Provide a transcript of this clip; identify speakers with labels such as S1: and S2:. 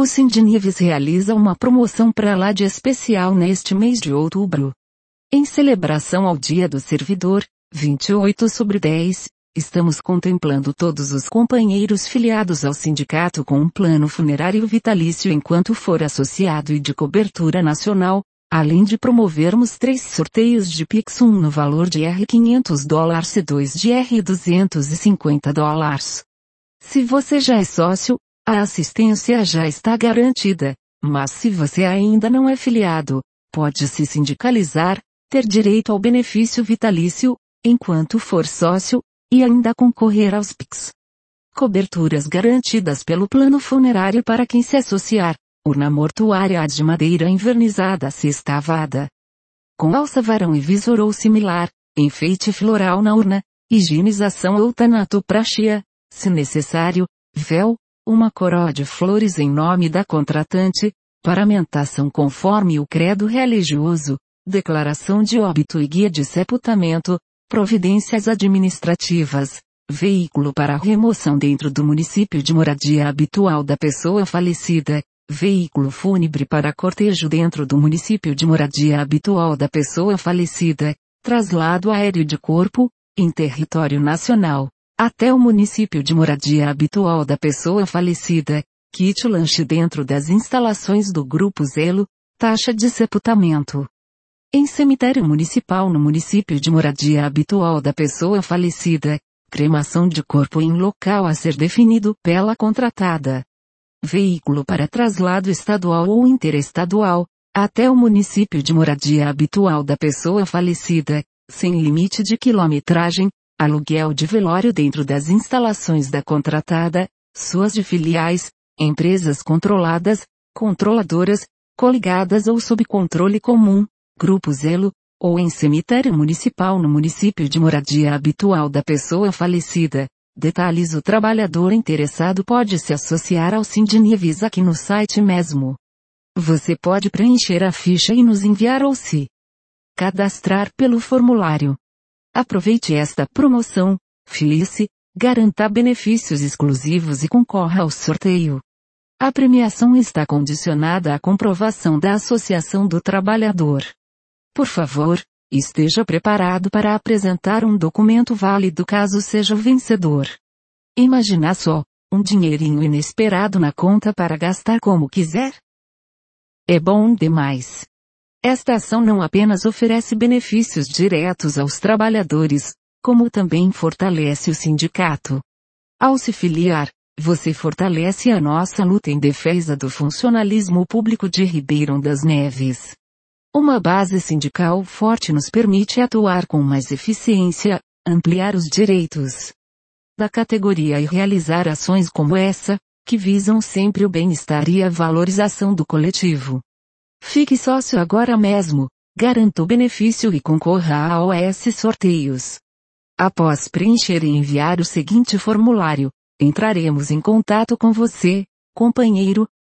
S1: O Sindinives realiza uma promoção para lá de especial neste mês de outubro. Em celebração ao Dia do Servidor, 28/10, estamos contemplando todos os companheiros filiados ao sindicato com um plano funerário vitalício enquanto for associado e de cobertura nacional, além de promovermos 3 sorteios de Pix, um no valor de $500 e 2 de $250. Se você já é sócio, a assistência já está garantida, mas se você ainda não é filiado, pode se sindicalizar, ter direito ao benefício vitalício, enquanto for sócio, e ainda concorrer aos PIX. Coberturas garantidas pelo plano funerário para quem se associar: urna mortuária de madeira invernizada sextavada, com alça-varão e visor ou similar, enfeite floral na urna, higienização ou tanatopraxia, se necessário, véu, uma coroa de flores em nome da contratante, paramentação conforme o credo religioso, declaração de óbito e guia de sepultamento, providências administrativas, veículo para remoção dentro do município de moradia habitual da pessoa falecida, veículo fúnebre para cortejo dentro do município de moradia habitual da pessoa falecida, traslado aéreo de corpo, em território nacional, até o município de moradia habitual da pessoa falecida, kit lanche dentro das instalações do Grupo Zelo, taxa de sepultamento. Em cemitério municipal no município de moradia habitual da pessoa falecida, cremação de corpo em local a ser definido pela contratada. Veículo para traslado estadual ou interestadual, até o município de moradia habitual da pessoa falecida, sem limite de quilometragem, aluguel de velório dentro das instalações da contratada, suas de filiais, empresas controladas, controladoras, coligadas ou sob controle comum, Grupo Zelo, ou em cemitério municipal no município de moradia habitual da pessoa falecida. Detalhes: o trabalhador interessado pode se associar ao Sindinives aqui no site mesmo. Você pode preencher a ficha e nos enviar ou se cadastrar pelo formulário. Aproveite esta promoção, filie-se, garanta benefícios exclusivos e concorra ao sorteio. A premiação está condicionada à comprovação da Associação do Trabalhador. Por favor, esteja preparado para apresentar um documento válido caso seja o vencedor. Imagina só, um dinheirinho inesperado na conta para gastar como quiser? É bom demais. Esta ação não apenas oferece benefícios diretos aos trabalhadores, como também fortalece o sindicato. Ao se filiar, você fortalece a nossa luta em defesa do funcionalismo público de Ribeirão das Neves. Uma base sindical forte nos permite atuar com mais eficiência, ampliar os direitos da categoria e realizar ações como essa, que visam sempre o bem-estar e a valorização do coletivo. Fique sócio agora mesmo, garanta o benefício e concorra a OS sorteios. Após preencher e enviar o seguinte formulário, entraremos em contato com você, companheiro,